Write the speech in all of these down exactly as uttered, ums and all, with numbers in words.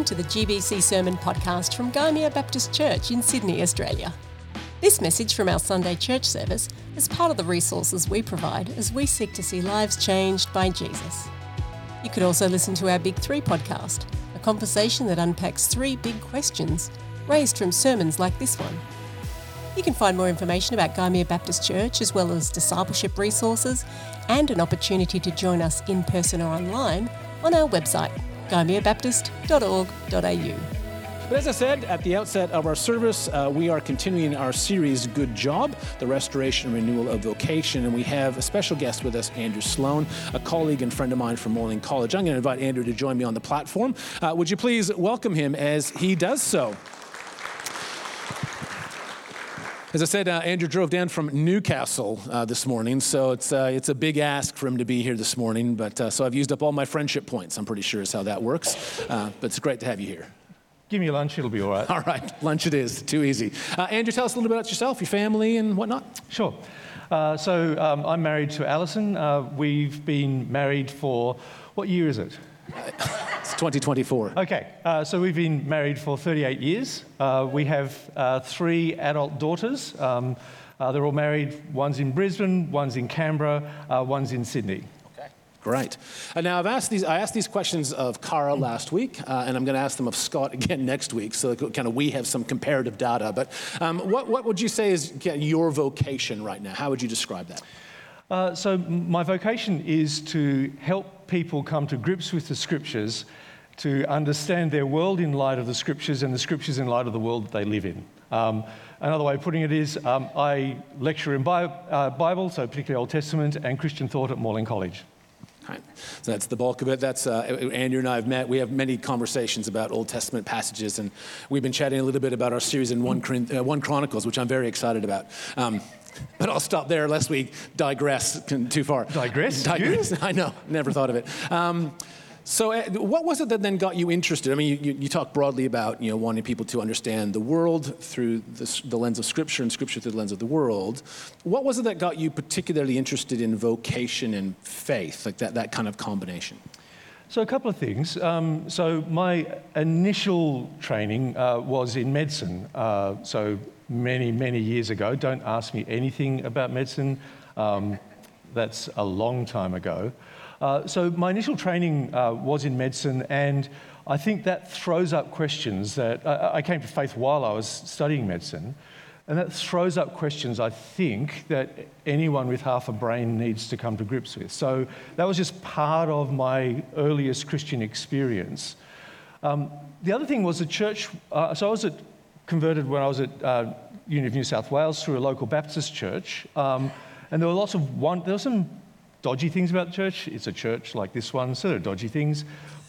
to the G B C Sermon Podcast from Gymea Baptist Church in Sydney, Australia. This message from our Sunday church service is part of the resources we provide as we seek to see lives changed by Jesus. You could also listen to our Big Three podcast, a conversation that unpacks three big questions raised from sermons like this one. You can find more information about Gymea Baptist Church, as well as discipleship resources and an opportunity to join us in person or online on our website, gymea baptist dot org dot a u. But as I said at the outset of our service, uh, we are continuing our series, Good Job, the restoration and renewal of vocation. And we have a special guest with us, Andrew Sloan, a colleague and friend of mine from Moreland College. I'm going to invite Andrew to join me on the platform. Uh, would you please welcome him as he does so? As I said, uh, Andrew drove down from Newcastle uh, this morning, so it's uh, it's a big ask for him to be here this morning. But uh, so I've used up all my friendship points, I'm pretty sure is how that works. Uh, but it's great to have you here. Give me a lunch, it'll be all right. All right, lunch it is. Too easy. Uh, Andrew, tell us a little bit about yourself, your family, and whatnot. Sure. Uh, so um, I'm married to Alison. Uh, we've been married for, what year is it? It's twenty twenty-four. Okay, uh, so we've been married for thirty-eight years. Uh, we have uh, three adult daughters. Um, uh, they're all married. One's in Brisbane, one's in Canberra, uh, one's in Sydney. Okay, great. And now I've asked these. I asked these questions of Cara last week, uh, and I'm going to ask them of Scott again next week. So kind of we have some comparative data. But um, what what would you say is your vocation right now? How would you describe that? Uh, so my vocation is to help people come to grips with the Scriptures, to understand their world in light of the Scriptures and the Scriptures in light of the world that they live in. Um, another way of putting it is um, I lecture in Bi- uh, Bible, so particularly Old Testament, and Christian thought at Moreland College. Right. So that's the bulk of it. That's uh, Andrew and I have met. We have many conversations about Old Testament passages, and we've been chatting a little bit about our series in one, uh, one Chronicles, which I'm very excited about. Um, But I'll stop there lest we digress too far. Digress? Digress. I know. Never thought of it. Um, so uh, what was it that then got you interested? I mean, you, you, you talk broadly about, you know, wanting people to understand the world through the, the lens of Scripture and Scripture through the lens of the world. What was it that got you particularly interested in vocation and faith, like that, that kind of combination? So a couple of things. Um, so my initial training uh, was in medicine. Uh, so many, many years ago. Don't ask me anything about medicine. Um, that's a long time ago. Uh, so my initial training uh, was in medicine, and I think that throws up questions that uh, I came to faith while I was studying medicine, and that throws up questions I think that anyone with half a brain needs to come to grips with. So that was just part of my earliest Christian experience. Um, the other thing was the church. Uh, so I was at converted when I was at uh, Uni of New South Wales through a local Baptist church, um, and there were lots of one. There were some dodgy things about the church. It's a church like this one, so there are dodgy things.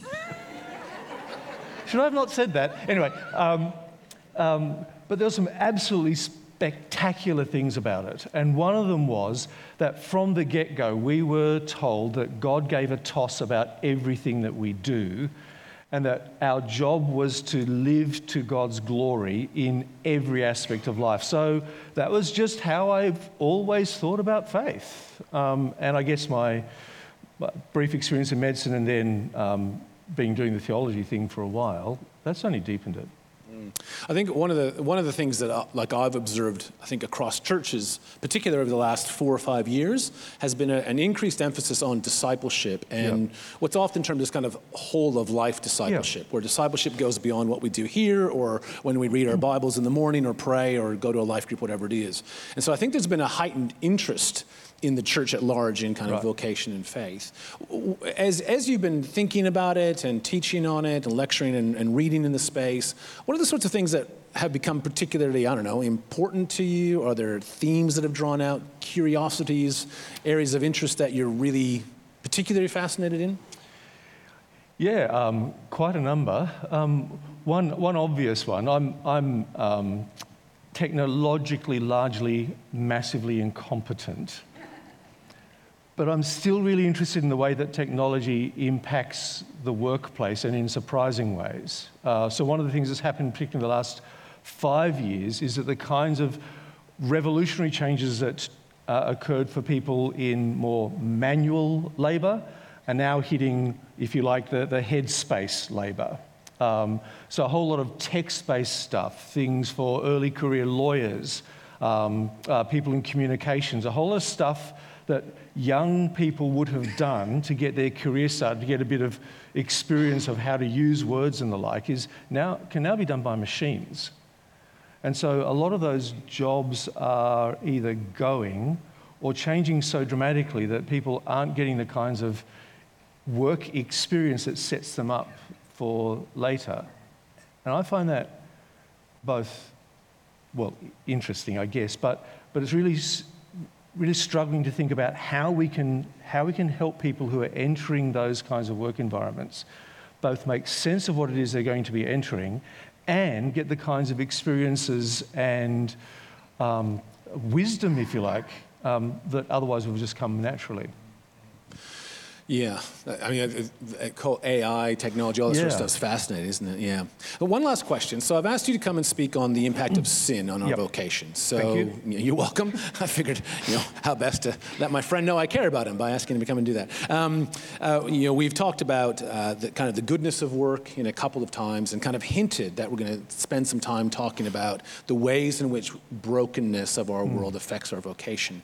Should I have not said that? Anyway, um, um, but there were some absolutely spectacular things about it, and one of them was that from the get-go we were told that God gave a toss about everything that we do, and that our job was to live to God's glory in every aspect of life. So that was just how I've always thought about faith. Um, and I guess my, my brief experience in medicine and then um, being doing the theology thing for a while, that's only deepened it. I think one of the one of the things that uh, like I've observed, I think across churches, particularly over the last four or five years, has been a, an increased emphasis on discipleship and yep. what's often termed as kind of whole of life discipleship, yep. where discipleship goes beyond what we do here or when we read our Bibles in the morning or pray or go to a life group, whatever it is. And so I think there's been a heightened interest in the church at large in kind of right. vocation and faith. As as you've been thinking about it and teaching on it and lecturing and, and reading in the space, what are the sorts of things that have become particularly, I don't know, important to you? Are there themes that have drawn out, curiosities, areas of interest that you're really particularly fascinated in? Yeah, um, quite a number. Um, one one obvious one, I'm, I'm um, technologically largely massively incompetent. But I'm still really interested in the way that technology impacts the workplace and in surprising ways. Uh, so one of the things that's happened, particularly in the last five years, is that the kinds of revolutionary changes that uh, occurred for people in more manual labour are now hitting, if you like, the, the headspace labour. Um, so a whole lot of text-based stuff, things for early career lawyers, um, uh, people in communications, a whole lot of stuff that young people would have done to get their career started, to get a bit of experience of how to use words and the like, is now can now be done by machines. And so a lot of those jobs are either going or changing so dramatically that people aren't getting the kinds of work experience that sets them up for later. And I find that both, well, interesting, I guess, but, but it's really really struggling to think about how we can how we can help people who are entering those kinds of work environments both make sense of what it is they're going to be entering and get the kinds of experiences and um, wisdom, if you like, um, that otherwise will just come naturally. Yeah, I mean, it, it, call A I, technology, all that yeah. sort of stuff's fascinating, isn't it? Yeah. But one last question. So I've asked you to come and speak on the impact of sin on our yep. vocation. So Thank you. You're welcome. I figured, you know, how best to let my friend know I care about him by asking him to come and do that. Um, uh, you know, we've talked about uh, the kind of the goodness of work in a couple of times, and kind of hinted that we're going to spend some time talking about the ways in which brokenness of our mm. world affects our vocation.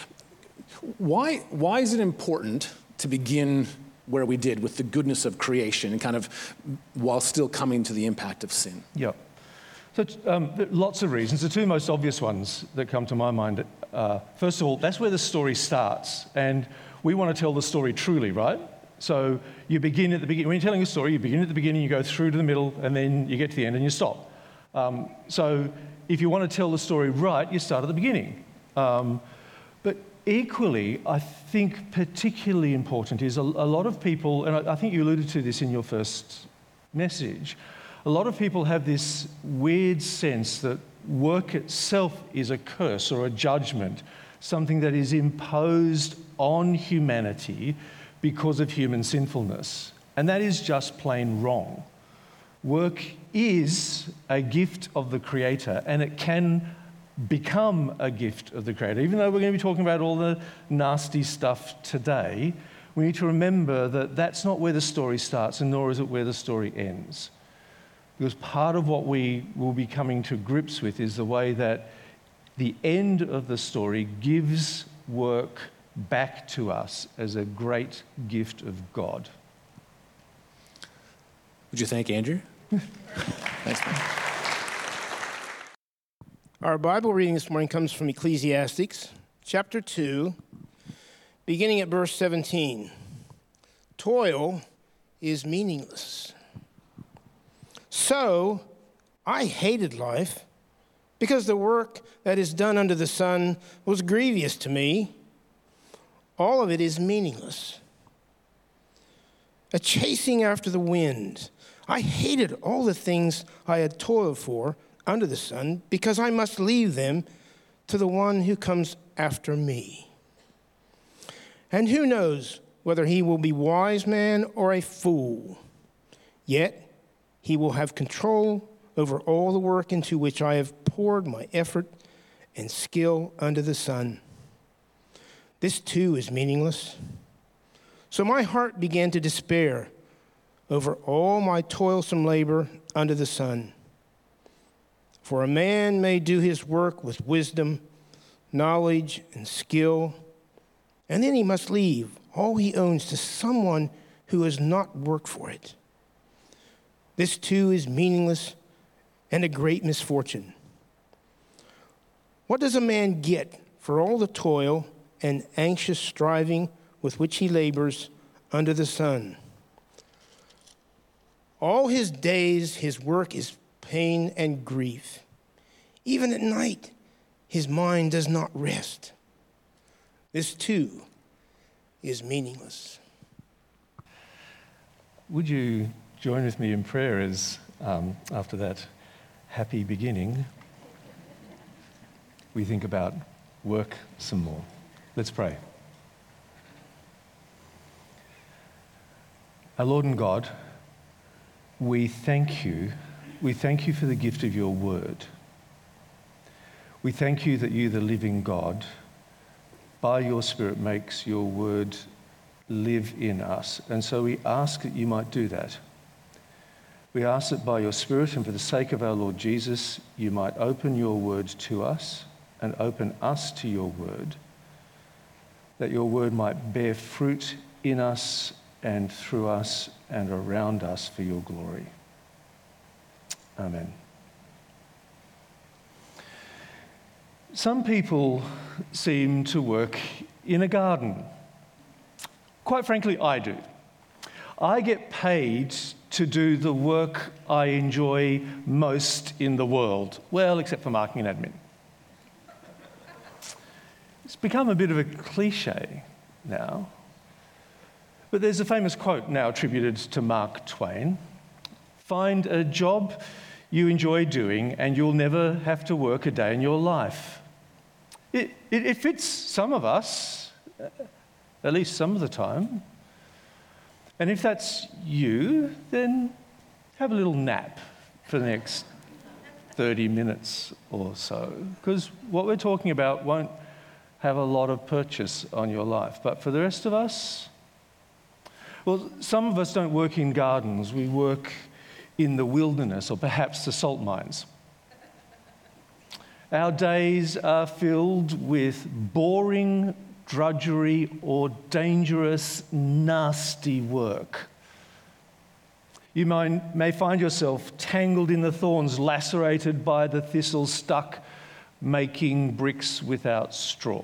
Why? Why is it important to begin where we did with the goodness of creation and kind of while still coming to the impact of sin? Yeah. So um, lots of reasons. The two most obvious ones that come to my mind, uh, first of all, that's where the story starts. And we want to tell the story truly, right? So you begin at the beginning. When you're telling a story, you begin at the beginning, you go through to the middle, and then you get to the end and you stop. Um, so if you want to tell the story right, you start at the beginning. Um, but equally, I think particularly important is a, a lot of people, and I, I think you alluded to this in your first message, a lot of people have this weird sense that work itself is a curse or a judgment, something that is imposed on humanity because of human sinfulness. And that is just plain wrong. Work is a gift of the Creator, and it can become a gift of the Creator. Even though we're going to be talking about all the nasty stuff today, we need to remember that that's not where the story starts, and nor is it where the story ends. Because part of what we will be coming to grips with is the way that the end of the story gives work back to us as a great gift of God. Would you thank Andrew? Thanks, man. Our Bible reading this morning comes from Ecclesiastes, chapter two, beginning at verse seventeen. Toil is meaningless. So I hated life, because the work that is done under the sun was grievous to me. All of it is meaningless. A chasing after the wind. I hated all the things I had toiled for under the sun, because I must leave them to the one who comes after me. And who knows whether he will be wise man or a fool? Yet he will have control over all the work into which I have poured my effort and skill under the sun. This too is meaningless. So my heart began to despair over all my toilsome labor under the sun. For a man may do his work with wisdom, knowledge, and skill, and then he must leave all he owns to someone who has not worked for it. This too is meaningless and a great misfortune. What does a man get for all the toil and anxious striving with which he labors under the sun? All his days his work is pain and grief. Even at night, his mind does not rest. This too is meaningless. Would you join with me in prayer as, um, after that happy beginning, we think about work some more? Let's pray. Our Lord and God, we thank you. We thank you for the gift of your word. We thank you that you, the living God, by your Spirit makes your word live in us. And so we ask that you might do that. We ask that by your Spirit and for the sake of our Lord Jesus, you might open your word to us and open us to your word, that your word might bear fruit in us and through us and around us for your glory. Amen. Some people seem to work in a garden. Quite frankly, I do. I get paid to do the work I enjoy most in the world. Well, except for marketing and admin. It's become a bit of a cliche now. But there's a famous quote now attributed to Mark Twain. Find a job you enjoy doing and you'll never have to work a day in your life. It, it, it fits some of us, at least some of the time. And if that's you, then have a little nap for the next thirty minutes or so, because what we're talking about won't have a lot of purchase on your life. But for the rest of us, well, some of us don't work in gardens. We work in the wilderness or perhaps the salt mines. Our days are filled with boring drudgery or dangerous, nasty work. You might, may find yourself tangled in the thorns, lacerated by the thistles, stuck making bricks without straw.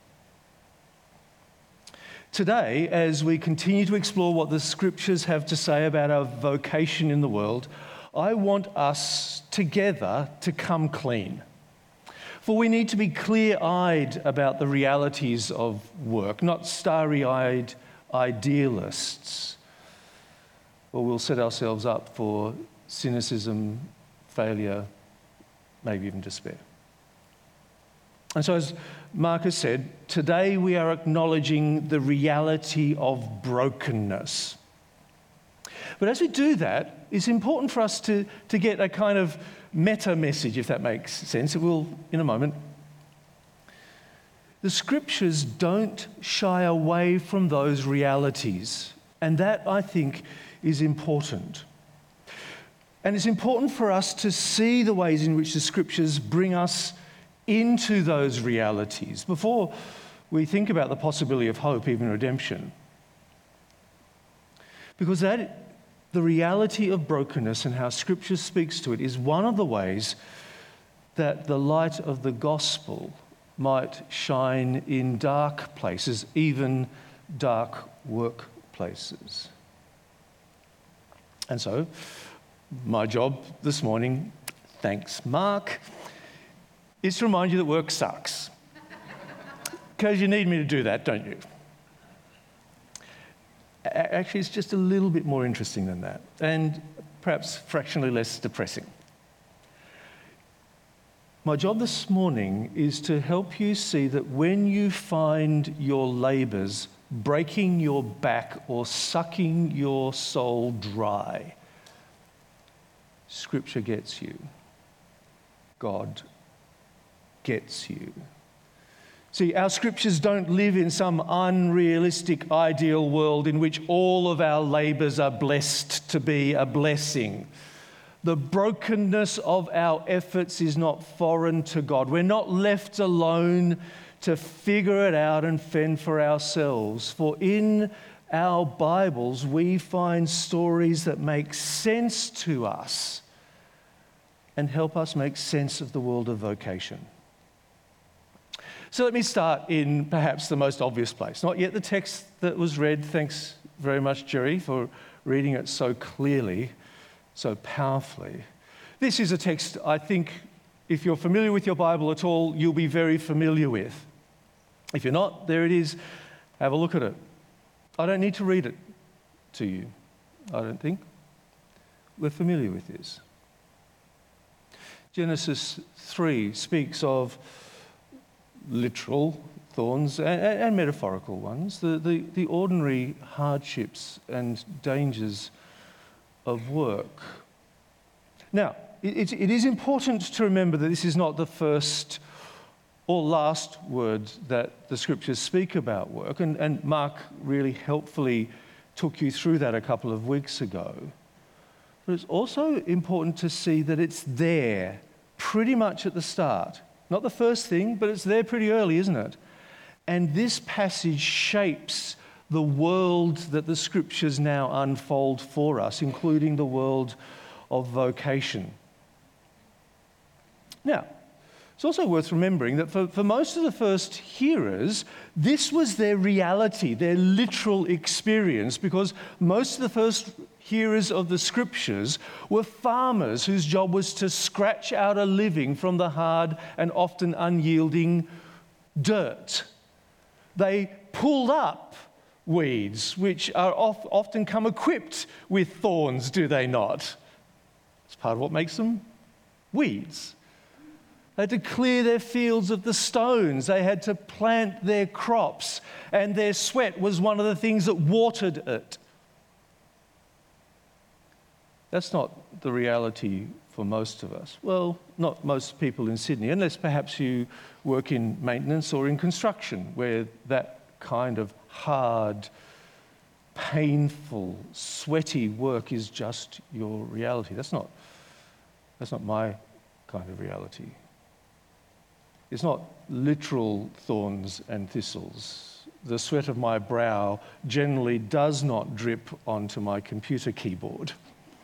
Today, as we continue to explore what the Scriptures have to say about our vocation in the world, I want us together to come clean. For we need to be clear-eyed about the realities of work, not starry-eyed idealists, or we'll set ourselves up for cynicism, failure, maybe even despair. And so, as Marcus said, today we are acknowledging the reality of brokenness. But as we do that, it's important for us to, to get a kind of meta message, if that makes sense. It will in a moment. The Scriptures don't shy away from those realities, and that, I think, is important. And it's important for us to see the ways in which the Scriptures bring us into those realities before we think about the possibility of hope, even redemption. Because that, the reality of brokenness and how Scripture speaks to it is one of the ways that the light of the gospel might shine in dark places, even dark workplaces. And so, my job this morning, thanks Mark, is to remind you that work sucks. Because you need me to do that, don't you? Actually, it's just a little bit more interesting than that, and perhaps fractionally less depressing. My job this morning is to help you see that when you find your labours breaking your back or sucking your soul dry, Scripture gets you. God gets you. See, our Scriptures don't live in some unrealistic ideal world in which all of our labours are blessed to be a blessing. The brokenness of our efforts is not foreign to God. We're not left alone to figure it out and fend for ourselves. For in our Bibles, we find stories that make sense to us and help us make sense of the world of vocation. So let me start in perhaps the most obvious place. Not yet the text that was read. Thanks very much, Jerry, for reading it so clearly, so powerfully. This is a text I think, if you're familiar with your Bible at all, you'll be very familiar with. If you're not, there it is. Have a look at it. I don't need to read it to you, I don't think. We're familiar with this. Genesis three speaks of literal thorns and, and metaphorical ones, the, the, the ordinary hardships and dangers of work. Now, it, it is important to remember that this is not the first or last word that the Scriptures speak about work, and, and Mark really helpfully took you through that a couple of weeks ago. But it's also important to see that it's there pretty much at the start. Not the first thing, but it's there pretty early, isn't it? And this passage shapes the world that the Scriptures now unfold for us, including the world of vocation. Now, it's also worth remembering that for, for most of the first hearers, this was their reality, their literal experience, because most of the first hearers of the Scriptures were farmers whose job was to scratch out a living from the hard and often unyielding dirt. They pulled up weeds, which are oft, often come equipped with thorns, do they not? It's part of what makes them weeds. They had to clear their fields of the stones. They had to plant their crops, and their sweat was one of the things that watered it. That's not the reality for most of us. Well, not most people in Sydney, unless perhaps you work in maintenance or in construction, where that kind of hard, painful, sweaty work is just your reality. That's not, that's not my kind of reality. It's not literal thorns and thistles. The sweat of my brow generally does not drip onto my computer keyboard.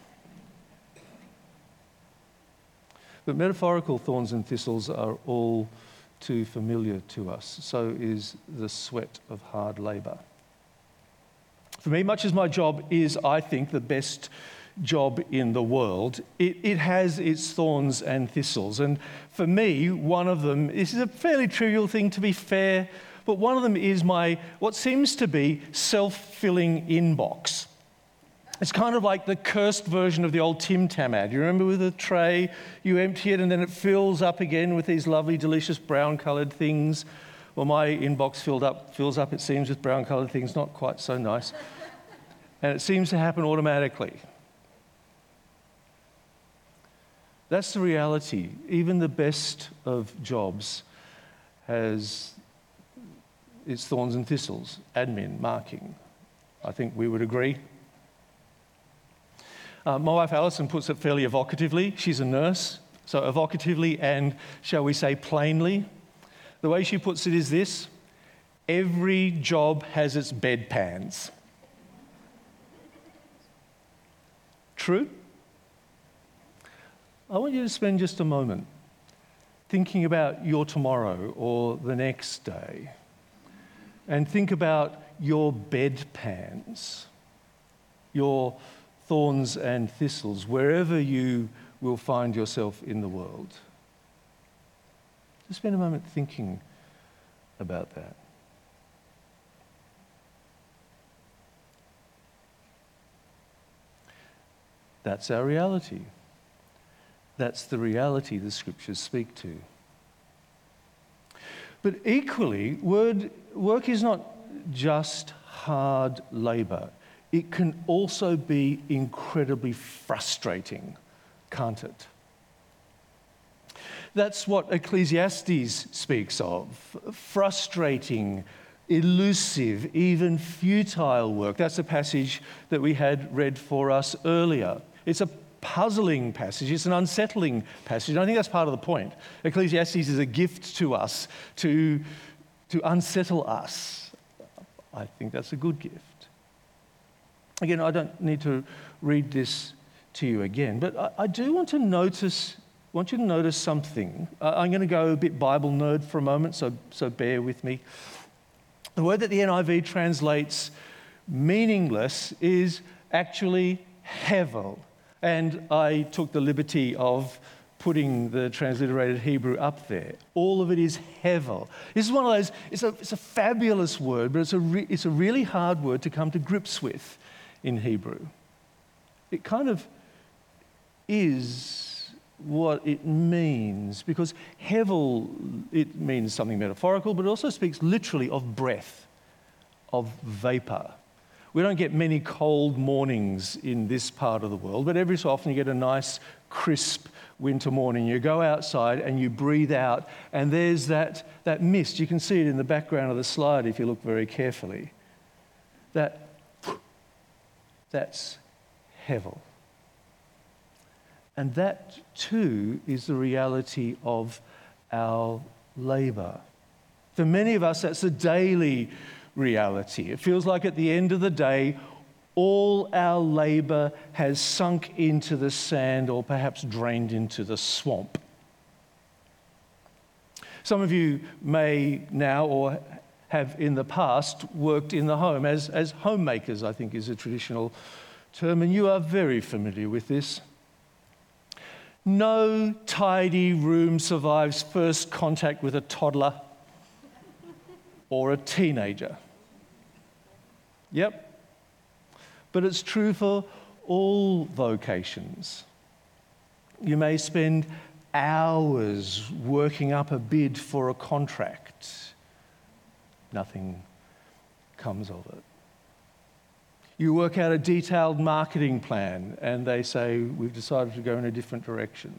But metaphorical thorns and thistles are all too familiar to us. So is the sweat of hard labour. For me, much as my job is, I think, the best job in the world, it, it has its thorns and thistles. And for me, one of them, this is a fairly trivial thing to be fair, but one of them is my, what seems to be self-filling inbox. It's kind of like the cursed version of the old Tim Tam ad. You remember with a tray, you empty it and then it fills up again with these lovely, delicious brown-coloured things. Well, my inbox filled up, fills up, it seems, with brown-coloured things, not quite so nice. And it seems to happen automatically. That's the reality. Even the best of jobs has its thorns and thistles. Admin, marking. I think we would agree. Uh, my wife Alison puts it fairly evocatively. She's a nurse. So evocatively and, shall we say, plainly. The way she puts it is this: every job has its bedpans. True? I want you to spend just a moment thinking about your tomorrow or the next day, and think about your bedpans, your thorns and thistles, wherever you will find yourself in the world. Just spend a moment thinking about that. That's our reality. That's the reality the Scriptures speak to. But equally, word, work is not just hard labour. It can also be incredibly frustrating, can't it? That's what Ecclesiastes speaks of. Frustrating, elusive, even futile work. That's a passage that we had read for us earlier. It's a puzzling passage. It's an unsettling passage. And I think that's part of the point. Ecclesiastes is a gift to us to, to unsettle us. I think that's a good gift. Again, I don't need to read this to you again, but I, I do want to notice, want you to notice something. Uh, I'm going to go a bit Bible nerd for a moment, so, so bear with me. The word that the N I V translates meaningless is actually hevel. And I took the liberty of putting the transliterated Hebrew up there. All of it is hevel. This is one of those, it's a, it's a fabulous word, but it's a, re, it's a really hard word to come to grips with in Hebrew. It kind of is what it means, because hevel, it means something metaphorical, but it also speaks literally of breath, of vapor. We don't get many cold mornings in this part of the world, but every so often you get a nice, crisp winter morning. You go outside and you breathe out, and there's that, that mist. You can see it in the background of the slide if you look very carefully. That, that's hevel. And that too is the reality of our labour. For many of us, that's a daily reality. It feels like at the end of the day, all our labour has sunk into the sand or perhaps drained into the swamp. Some of you may now or have in the past worked in the home as, as homemakers, I think is a traditional term, and you are very familiar with this. No tidy room survives first contact with a toddler or a teenager. Yep. But it's true for all vocations. You may spend hours working up a bid for a contract. Nothing comes of it. You work out a detailed marketing plan and they say, we've decided to go in a different direction.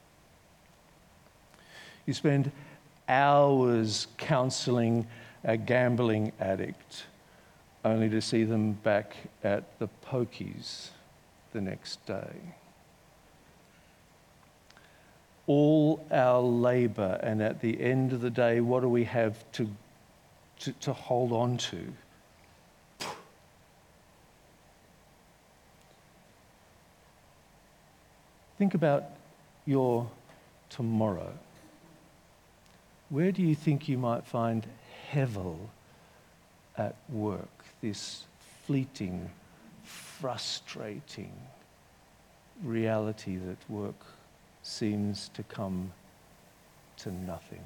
You spend hours counselling a gambling addict only to see them back at the pokies the next day. All our labour, and at the end of the day, what do we have to, to, to hold on to? Think about your tomorrow. Where do you think you might find hevel at work? This fleeting, frustrating reality that work seems to come to nothing.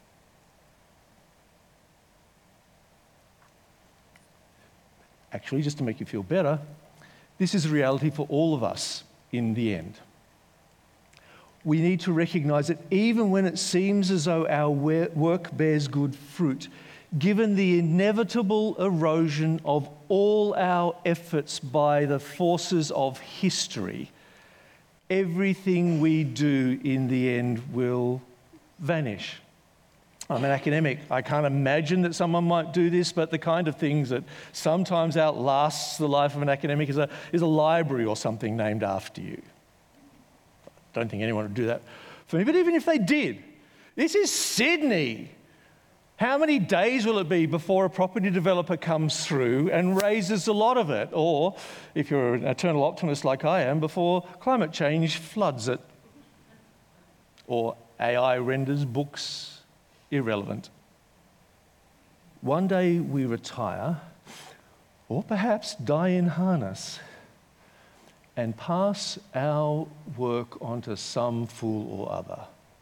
Actually, just to make you feel better, this is a reality for all of us in the end. We need to recognize that even when it seems as though our work bears good fruit, given the inevitable erosion of all our efforts by the forces of history, everything we do in the end will vanish. I'm an academic. I can't imagine that someone might do this, but the kind of things that sometimes outlasts the life of an academic is a, is a library or something named after you. I don't think anyone would do that for me, but even if they did, this is Sydney. How many days will it be before a property developer comes through and raises a lot of it? Or, if you're an eternal optimist like I am, before climate change floods it? Or A I renders books irrelevant? One day we retire, or perhaps die in harness, and pass our work onto some fool or other.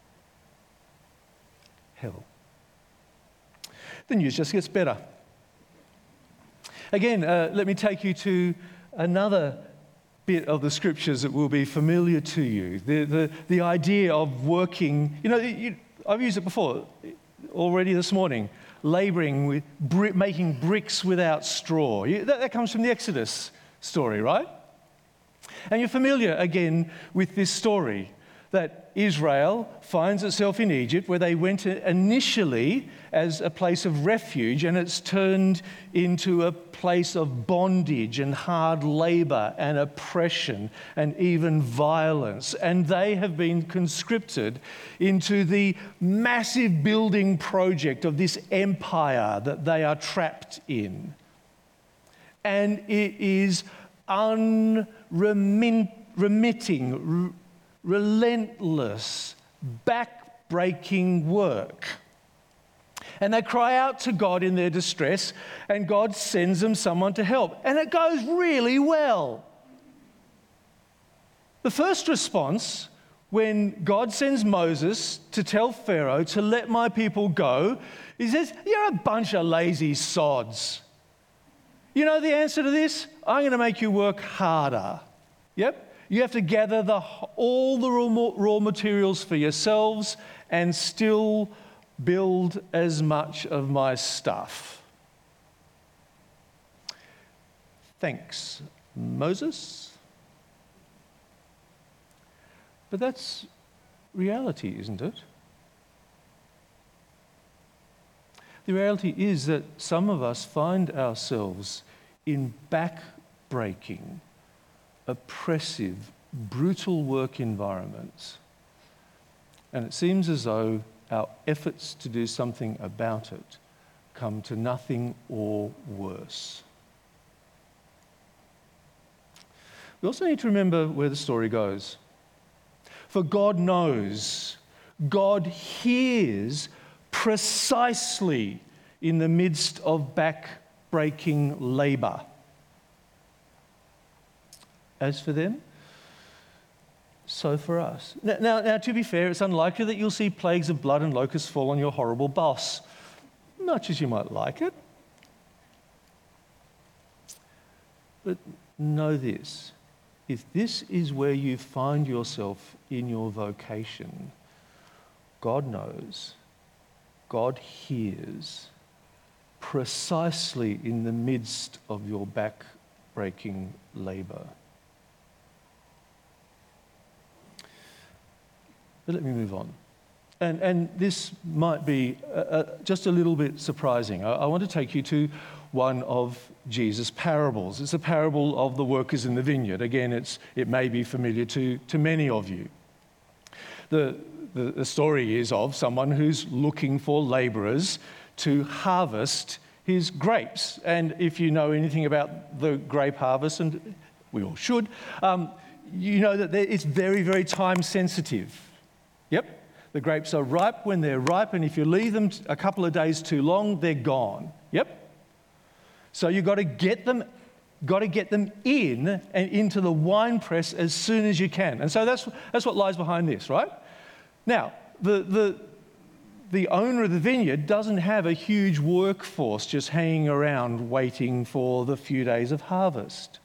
Hell. The news just gets better. Again, uh, let me take you to another bit of the scriptures that will be familiar to you. The, the, the idea of working, you know, you, I've used it before, already this morning, labouring with, bri- making bricks without straw. You, that, that comes from the Exodus story, right? And you're familiar, again, with this story, that Israel finds itself in Egypt, where they went initially as a place of refuge, and it's turned into a place of bondage and hard labour and oppression and even violence. And they have been conscripted into the massive building project of this empire that they are trapped in. And it is unremitting, relentless, back-breaking work. And they cry out to God in their distress, and God sends them someone to help. And it goes really well. The first response, when God sends Moses to tell Pharaoh to let my people go, he says, "You're a bunch of lazy sods. You know the answer to this? I'm going to make you work harder." Yep. You have to gather the, all the raw, raw materials for yourselves and still build as much of my stuff. Thanks, Moses. But that's reality, isn't it? The reality is that some of us find ourselves in back-breaking, oppressive, brutal work environments. And it seems as though our efforts to do something about it come to nothing or worse. We also need to remember where the story goes. For God knows, God hears precisely in the midst of back-breaking labour. As for them, so for us. Now, now, now, to be fair, it's unlikely that you'll see plagues of blood and locusts fall on your horrible boss, much as you might like it. But know this, if this is where you find yourself in your vocation, God knows, God hears precisely in the midst of your back-breaking labour. But let me move on. And, and this might be uh, uh, just a little bit surprising. I, I want to take you to one of Jesus' parables. It's a parable of the workers in the vineyard. Again, it's, it may be familiar to, to many of you. The, the, the story is of someone who's looking for labourers to harvest his grapes. And if you know anything about the grape harvest, and we all should, um, you know that it's very, very time sensitive. Yep, the grapes are ripe when they're ripe, and if you leave them a couple of days too long, they're gone. Yep. So you've got to get them, got to get them in and into the wine press as soon as you can. And so that's that's what lies behind this, right? Now, the the the owner of the vineyard doesn't have a huge workforce just hanging around waiting for the few days of harvest.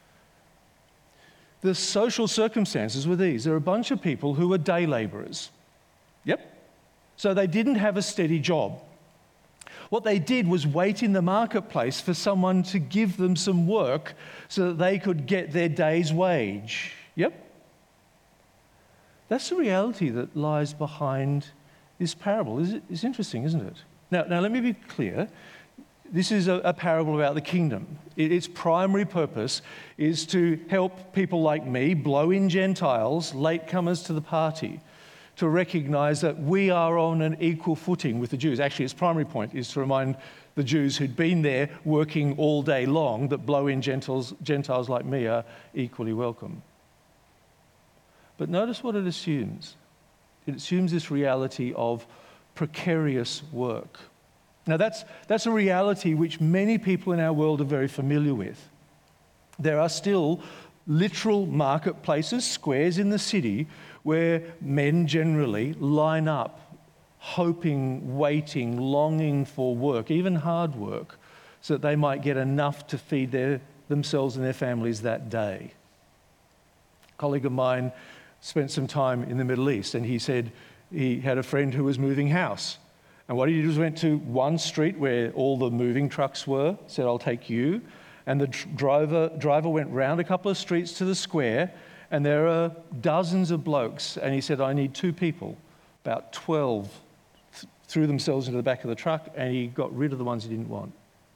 The social circumstances were these. There were a bunch of people who were day labourers. Yep. So they didn't have a steady job. What they did was wait in the marketplace for someone to give them some work so that they could get their day's wage. Yep. That's the reality that lies behind this parable. It's interesting, isn't it? Now, now let me be clear. This is a, a parable about the kingdom. It, its primary purpose is to help people like me, blow in Gentiles, latecomers to the party, to recognise that we are on an equal footing with the Jews. Actually, its primary point is to remind the Jews who'd been there working all day long that blow in Gentiles, Gentiles like me are equally welcome. But notice what it assumes. It assumes this reality of precarious work. Now, that's, that's a reality which many people in our world are very familiar with. There are still literal marketplaces, squares in the city, where men generally line up, hoping, waiting, longing for work, even hard work, so that they might get enough to feed their, themselves and their families that day. A colleague of mine spent some time in the Middle East, and he said he had a friend who was moving house. And what he did was went to one street where all the moving trucks were, said, I'll take you. And the driver, driver went round a couple of streets to the square, and there are dozens of blokes. And he said, I need two people. About twelve th- threw themselves into the back of the truck, and he got rid of the ones he didn't want.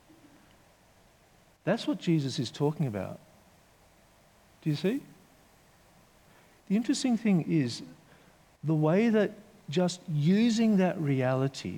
That's what Jesus is talking about. Do you see? The interesting thing is the way that just using that reality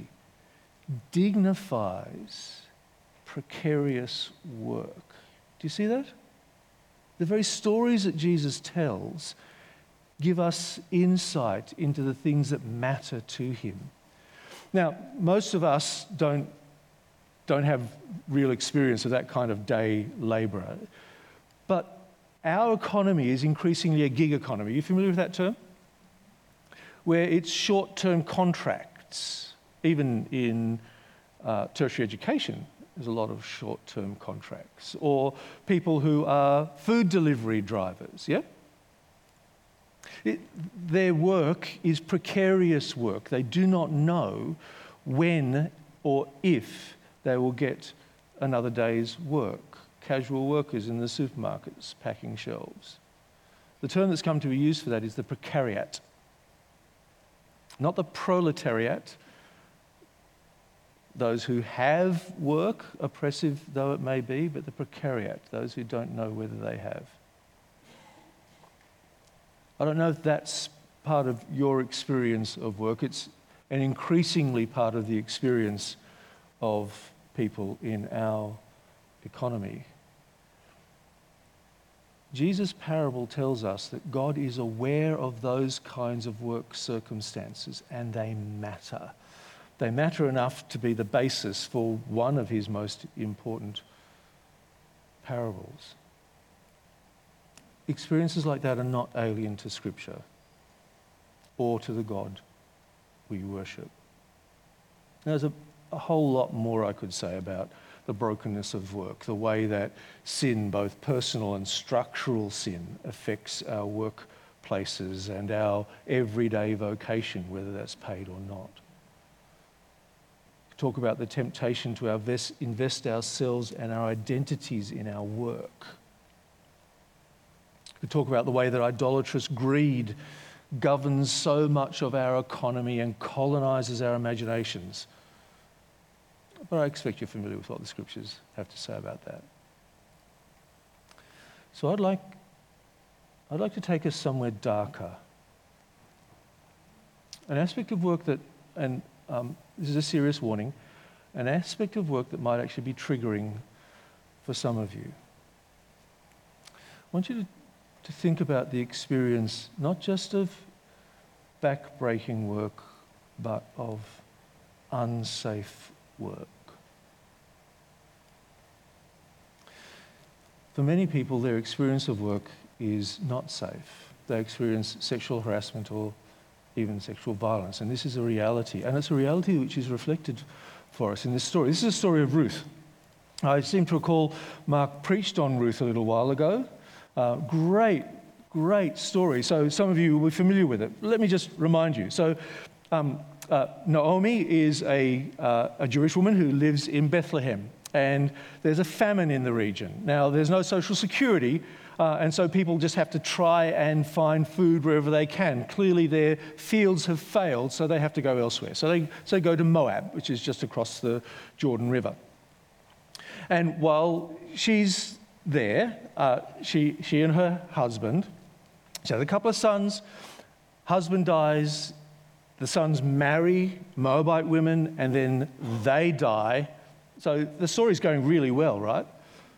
dignifies precarious work. Do you see that? The very stories that Jesus tells give us insight into the things that matter to him. Now, most of us don't, don't have real experience of that kind of day labourer, but our economy is increasingly a gig economy. Are you familiar with that term? Where it's short-term contracts. Even in uh, tertiary education, there's a lot of short-term contracts. Or people who are food delivery drivers, yeah? It, their work is precarious work. They do not know when or if they will get another day's work. Casual workers in the supermarkets packing shelves. The term that's come to be used for that is the precariat. Not the proletariat, those who have work, oppressive though it may be, but the precariat, those who don't know whether they have. I don't know if that's part of your experience of work. It's an increasingly part of the experience of people in our economy. Jesus' parable tells us that God is aware of those kinds of work circumstances, and they matter. They matter enough to be the basis for one of his most important parables. Experiences like that are not alien to Scripture or to the God we worship. There's a, a whole lot more I could say about the brokenness of work, the way that sin, both personal and structural sin, affects our workplaces and our everyday vocation, whether that's paid or not. Talk about the temptation to invest, invest ourselves and our identities in our work. We talk about the way that idolatrous greed governs so much of our economy and colonizes our imaginations. But I expect you're familiar with what the Scriptures have to say about that. So I'd like, I'd like to take us somewhere darker. An aspect of work that, and um, this is a serious warning, an aspect of work that might actually be triggering for some of you. I want you to, to think about the experience not just of back-breaking work, but of unsafe work. For many people, their experience of work is not safe. They experience sexual harassment or even sexual violence, and this is a reality. And it's a reality which is reflected for us in this story. This is a story of Ruth. I seem to recall Mark preached on Ruth a little while ago. Uh, great, great story. So some of you will be familiar with it. Let me just remind you. So um, uh, Naomi is a, uh, a Jewish woman who lives in Bethlehem, and there's a famine in the region. Now, there's no social security, uh, and so people just have to try and find food wherever they can. Clearly, their fields have failed, so they have to go elsewhere. So they, so they go to Moab, which is just across the Jordan River. And while she's there, uh, she, she and her husband, she has a couple of sons, husband dies, the sons marry Moabite women, and then they die. So the story's going really well, right?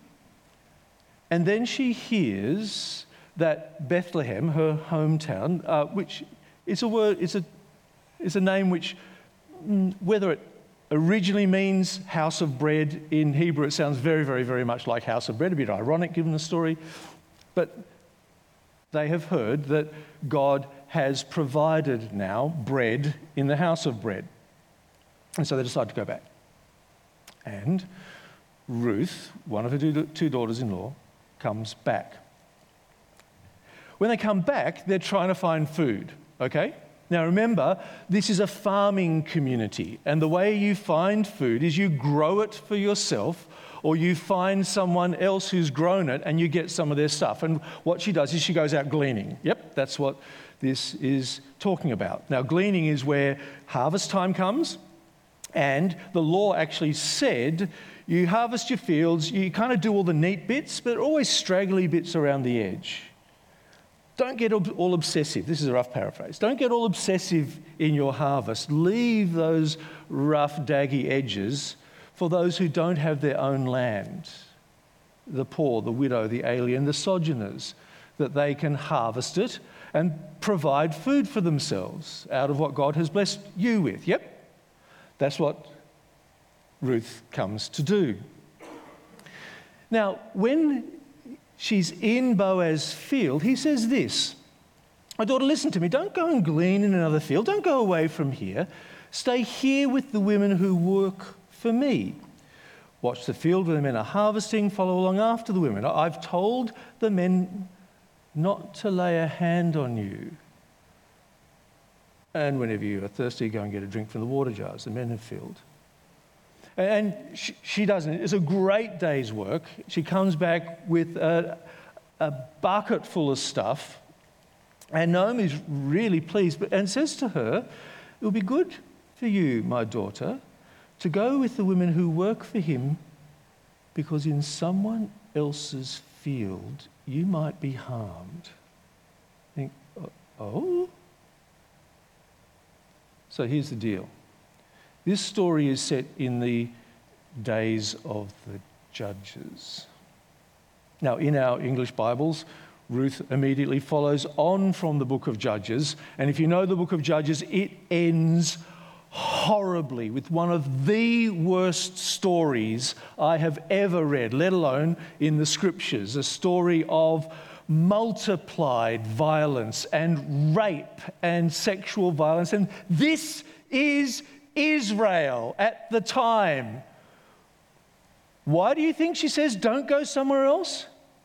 And then she hears that Bethlehem, her hometown, uh, which is a word, it's a, it's a name which, whether it originally means house of bread, in Hebrew it sounds very, very, very much like house of bread, a bit ironic given the story, but they have heard that God has provided now bread in the house of bread. And so they decide to go back. And Ruth, one of her two daughters-in-law, comes back. When they come back, they're trying to find food, okay? Now remember, this is a farming community, and the way you find food is you grow it for yourself, or you find someone else who's grown it and you get some of their stuff. And what she does is she goes out gleaning. Yep, that's what this is talking about. Now, gleaning is where harvest time comes, and the law actually said you harvest your fields, you kind of do all the neat bits, but always straggly bits around the edge. Don't get all obsessive. This is a rough paraphrase. Don't get all obsessive in your harvest. Leave those rough, daggy edges for those who don't have their own land, the poor, the widow, the alien, the sojourners, that they can harvest it and provide food for themselves out of what God has blessed you with. Yep, that's what Ruth comes to do. Now, when she's in Boaz's field, he says this, "My daughter, listen to me. Don't go and glean in another field. Don't go away from here. Stay here with the women who work for me. Watch the field where the men are harvesting. Follow along after the women. I've told the men not to lay a hand on you. And whenever you are thirsty, go and get a drink from the water jars the men have filled." And she, she doesn't. It's a great day's work. She comes back with a, a bucket full of stuff. And Naomi's really pleased and says to her, "It will be good for you, my daughter, to go with the women who work for him, because in someone else's field you might be harmed." I think, Oh? So here's the deal. This story is set in the days of the judges. Now, in our English Bibles, Ruth immediately follows on from the book of Judges. And if you know the book of Judges, it ends horribly with one of the worst stories I have ever read, let alone in the scriptures, a story of multiplied violence and rape and sexual violence. And this is Israel at the time. Why do you think she says, don't go somewhere else?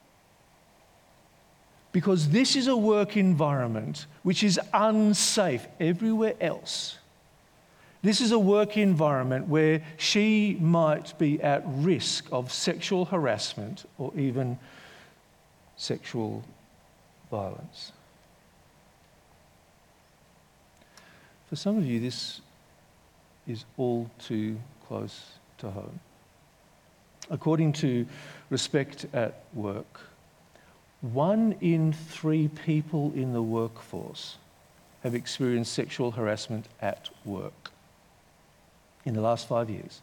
Because this is a work environment which is unsafe everywhere else. This is a work environment where she might be at risk of sexual harassment or even sexual violence. For some of you, this is all too close to home. According to Respect at Work, one in three people in the workforce have experienced sexual harassment at work in the last five years.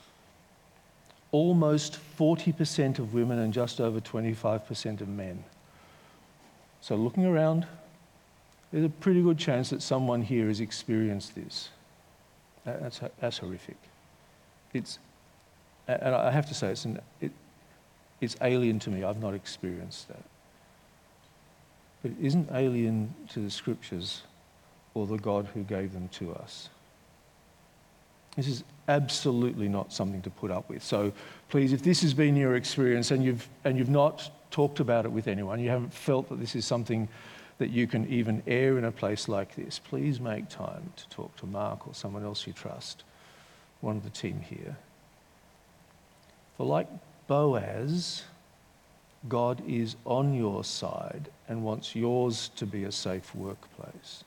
Almost forty percent of women and just over twenty-five percent of men. So looking around, there's a pretty good chance that someone here has experienced this. That's, that's horrific. It's, and I have to say, it's, an, it, it's alien to me. I've not experienced that. But it isn't alien to the scriptures or the God who gave them to us. This is absolutely not something to put up with. So please, if this has been your experience and you've, and you've not talked about it with anyone, you haven't felt that this is something that you can even air in a place like this, please make time to talk to Mark or someone else you trust, one of the team here. For like Boaz, God is on your side and wants yours to be a safe workplace.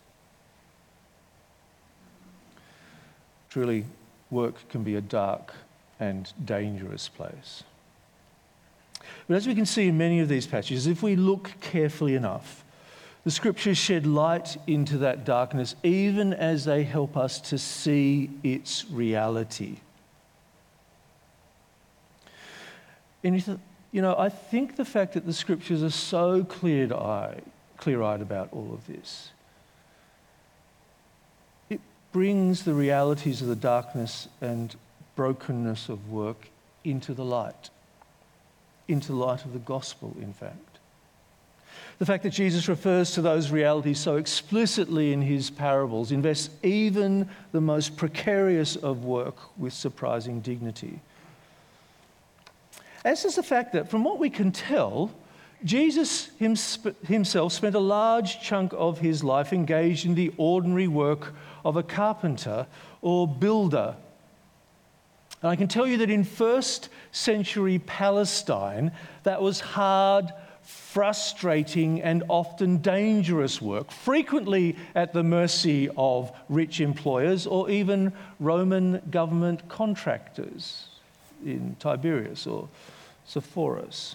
Truly, work can be a dark and dangerous place. But as we can see in many of these passages, if we look carefully enough, the scriptures shed light into that darkness even as they help us to see its reality. And you, th- you know, I think the fact that the scriptures are so clear-eyed, clear-eyed about all of this, it brings the realities of the darkness and brokenness of work into the light, into the light of the gospel, in fact. The fact that Jesus refers to those realities so explicitly in his parables invests even the most precarious of work with surprising dignity. As is the fact that, from what we can tell, Jesus himself spent a large chunk of his life engaged in the ordinary work of a carpenter or builder. And I can tell you that in first century Palestine, that was hard, frustrating, and often dangerous work, frequently at the mercy of rich employers or even Roman government contractors in Tiberias or Sepphoris.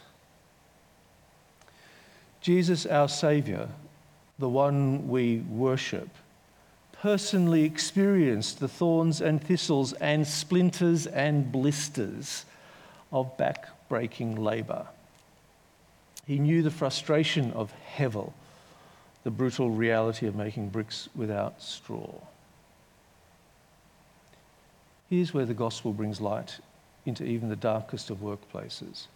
Jesus, our Saviour, the one we worship, personally experienced the thorns and thistles and splinters and blisters of back-breaking labour. He knew the frustration of Hevel, the brutal reality of making bricks without straw. Here's where the gospel brings light into even the darkest of workplaces.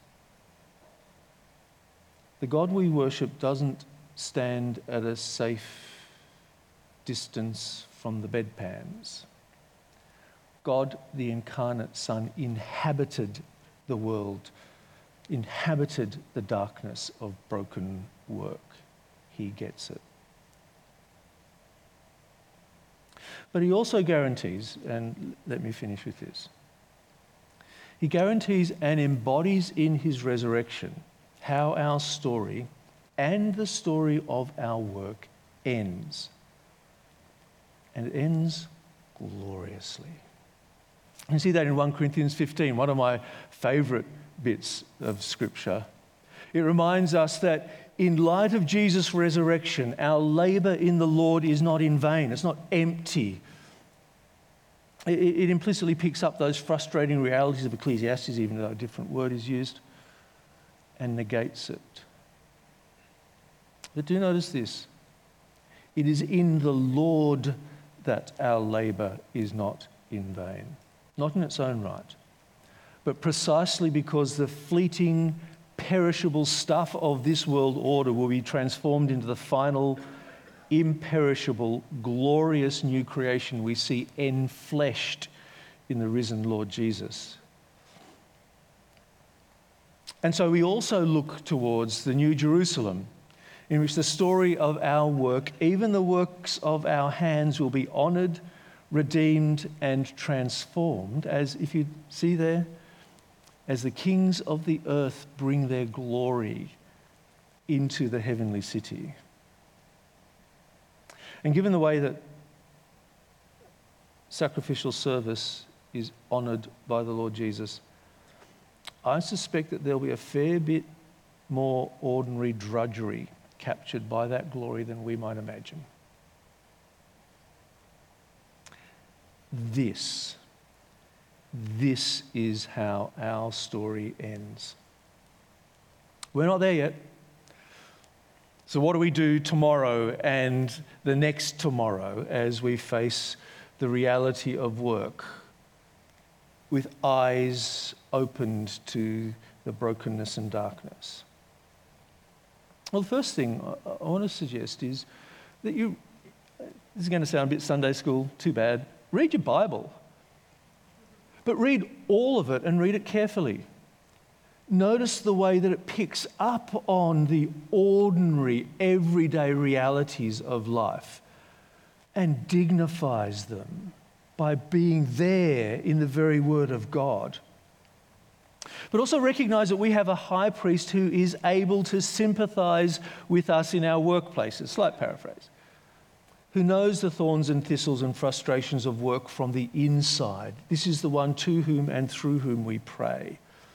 The God we worship doesn't stand at a safe distance from the bedpans. God, the incarnate Son, inhabited the world, inhabited the darkness of broken work. He gets it. But he also guarantees, and let me finish with this, he guarantees and embodies in his resurrection how our story and the story of our work ends. And it ends gloriously. You see that in First Corinthians fifteen, one of my favourite bits of Scripture. It reminds us that in light of Jesus' resurrection, our labour in the Lord is not in vain. It's not empty. It, it implicitly picks up those frustrating realities of Ecclesiastes, even though a different word is used, and negates it. But do notice this. It is in the Lord that our labour is not in vain. Not in its own right, but precisely because the fleeting, perishable stuff of this world order will be transformed into the final, imperishable, glorious new creation we see enfleshed in the risen Lord Jesus. And so we also look towards the New Jerusalem, in which the story of our work, even the works of our hands, will be honoured, redeemed and transformed, as, if you see there, as the kings of the earth bring their glory into the heavenly city. And given the way that sacrificial service is honoured by the Lord Jesus, I suspect that there'll be a fair bit more ordinary drudgery captured by that glory than we might imagine. This, this is how our story ends. We're not there yet. So what do we do tomorrow and the next tomorrow as we face the reality of work with eyes opened to the brokenness and darkness? Well, the first thing I want to suggest is that you, this is going to sound a bit Sunday school, too bad, read your Bible. But read all of it and read it carefully. Notice the way that it picks up on the ordinary, everyday realities of life and dignifies them by being there in the very Word of God. But also recognize that we have a high priest who is able to sympathize with us in our workplaces. Slight paraphrase. Who knows the thorns and thistles and frustrations of work from the inside. This is the one to whom and through whom we pray.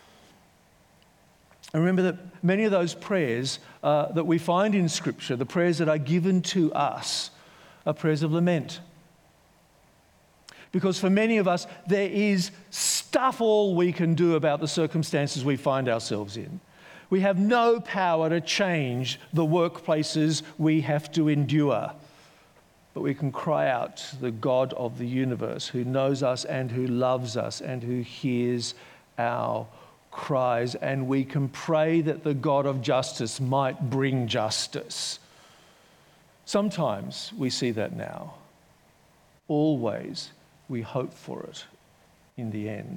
And remember that many of those prayers uh, that we find in Scripture, the prayers that are given to us, are prayers of lament. Because for many of us, there is stuff all we can do about the circumstances we find ourselves in. We have no power to change the workplaces we have to endure. But we can cry out to the God of the universe who knows us and who loves us and who hears our cries. And we can pray that the God of justice might bring justice. Sometimes we see that now. Always we hope for it in the end.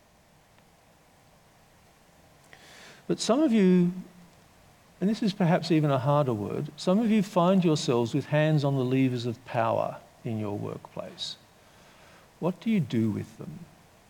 But some of you, and this is perhaps even a harder word, some of you find yourselves with hands on the levers of power in your workplace. What do you do with them?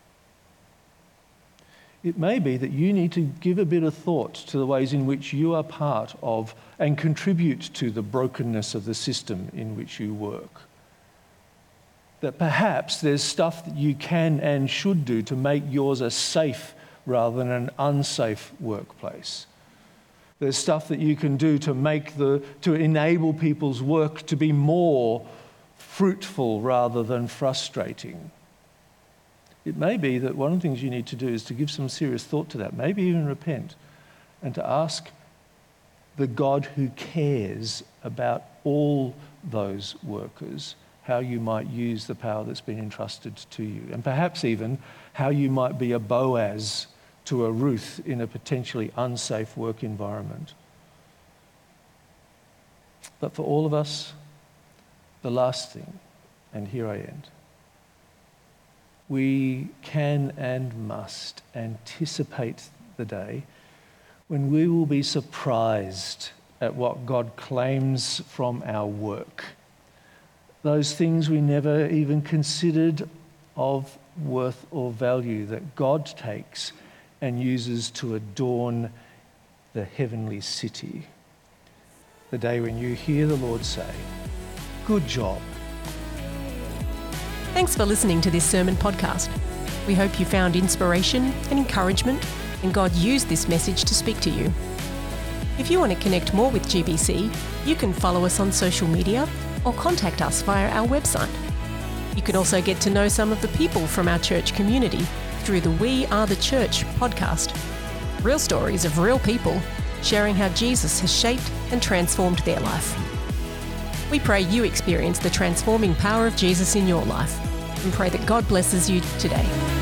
It may be that you need to give a bit of thought to the ways in which you are part of and contribute to the brokenness of the system in which you work. That perhaps there's stuff that you can and should do to make yours a safe rather than an unsafe workplace. There's stuff that you can do to make the, to enable people's work to be more fruitful rather than frustrating. It may be that one of the things you need to do is to give some serious thought to that, maybe even repent, and to ask the God who cares about all those workers how you might use the power that's been entrusted to you, and perhaps even how you might be a Boaz to a Ruth in a potentially unsafe work environment. But for all of us, the last thing, and here I end, we can and must anticipate the day when we will be surprised at what God claims from our work. Those things we never even considered of worth or value that God takes and uses to adorn the heavenly city. The day when you hear the Lord say, "Good job." Thanks for listening to this sermon podcast. We hope you found inspiration and encouragement, and God used this message to speak to you. If you want to connect more with G B C, you can follow us on social media or contact us via our website. You can also get to know some of the people from our church community through the We Are the Church podcast. Real stories of real people sharing how Jesus has shaped and transformed their life. We pray you experience the transforming power of Jesus in your life and pray that God blesses you today.